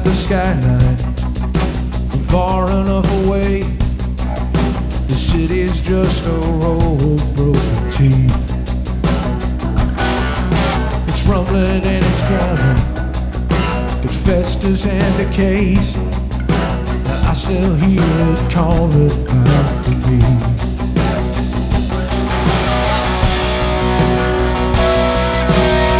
at the skyline from far enough away. The city's just a row of broken teeth. It's rumbling and it's grinding, it festers and decays. I still hear it calling out.